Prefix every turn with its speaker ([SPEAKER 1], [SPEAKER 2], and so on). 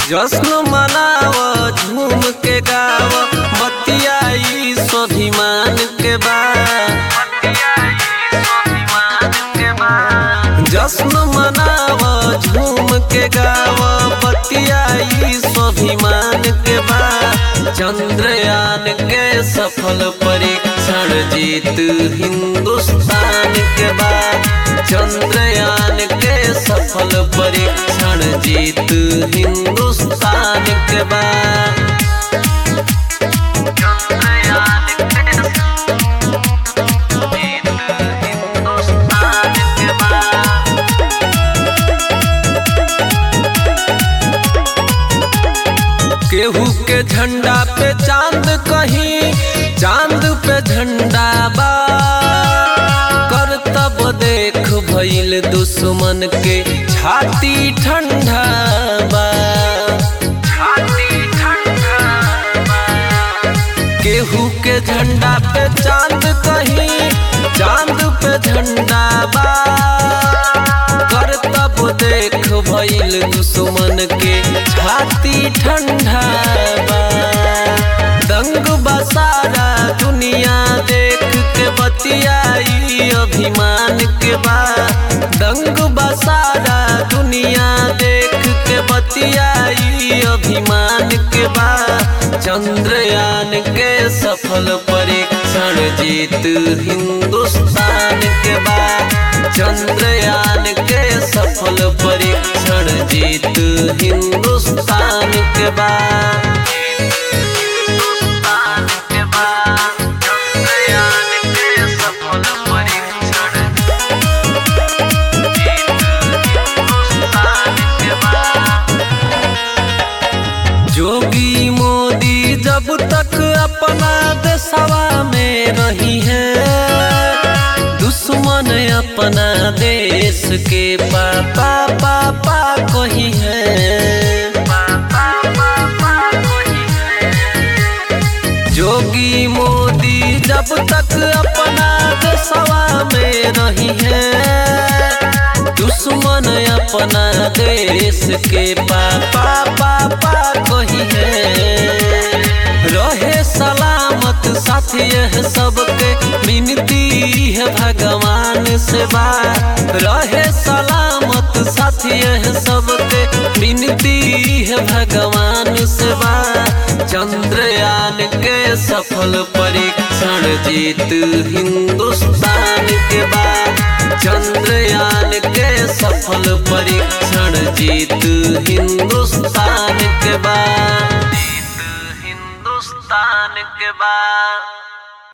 [SPEAKER 1] जश्न मनाव झूम के गाव बतियाई स्वाभिमान के जश्न मनाव झूम के गाव बतियाई स्वाभिमान के चंद्रयान के सफल परीक्षण जीत हिंदुस्तान के चंद्रयान के सफल परीक्षण जीत हिंदुस्तान के केहू के झंडा पे चांद कहीं चांद पे झंडा बा करतब देख भइल दुश्मन के छाती ठंडा बा केहू के झंडा पे चांद कहीं चांद पे झंडा बा करतब देख भइल दुश्मन के छाती ठंडा बा दंग बसारा दुनिया देख के बतियाई अभिमान के दंग बसारा दुनिया देख के बतियाई अभिमान के चंद्रयान के सफल परीक्षण जीत हिंदुस्तान के चंद्रयान के सफल परीक्षण जीत हिंदुस्तान के जोगी मोदी जब तक अपना देशवा में रही है दुश्मन अपना देश के पापा पापा कही है जोगी मोदी जब तक अपना देशवा में रही है दुश्मन अपना देश के पापा पापा कही है रहे सलामत साथी है सबके विनती है भगवान से रहे सलामत साथी है सबके विनती है भगवान से चंद्रयान के सफल परीक्षण जीत हिंदुस्तान के चंद्रयान के सफल परीक्षण जीत हिंदुस्तान के हिंदुस्तान के